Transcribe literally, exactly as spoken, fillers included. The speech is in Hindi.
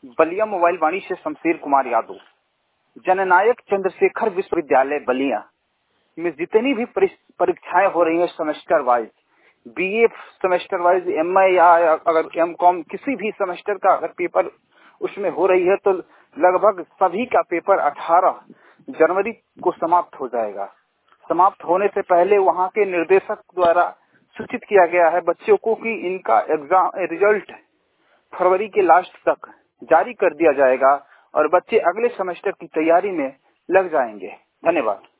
बलिया मोबाइल वाणी से शमशेर कुमार यादव। जननायक चंद्रशेखर विश्वविद्यालय बलिया में जितनी भी परीक्षाएं हो रही हैं semester wise, BA semester wise, MA या अगर एमकॉम किसी भी सेमेस्टर का अगर पेपर उसमें हो रही है तो लगभग सभी का पेपर अठारह जनवरी को समाप्त हो जाएगा। समाप्त होने से पहले वहां के निर्देशक द्वारा सूचित किया गया है बच्चों को कि इनका एग्जाम रिजल्ट फरवरी के लास्ट तक जारी कर दिया जाएगा और बच्चे अगले सेमेस्टर की तैयारी में लग जाएंगे। धन्यवाद।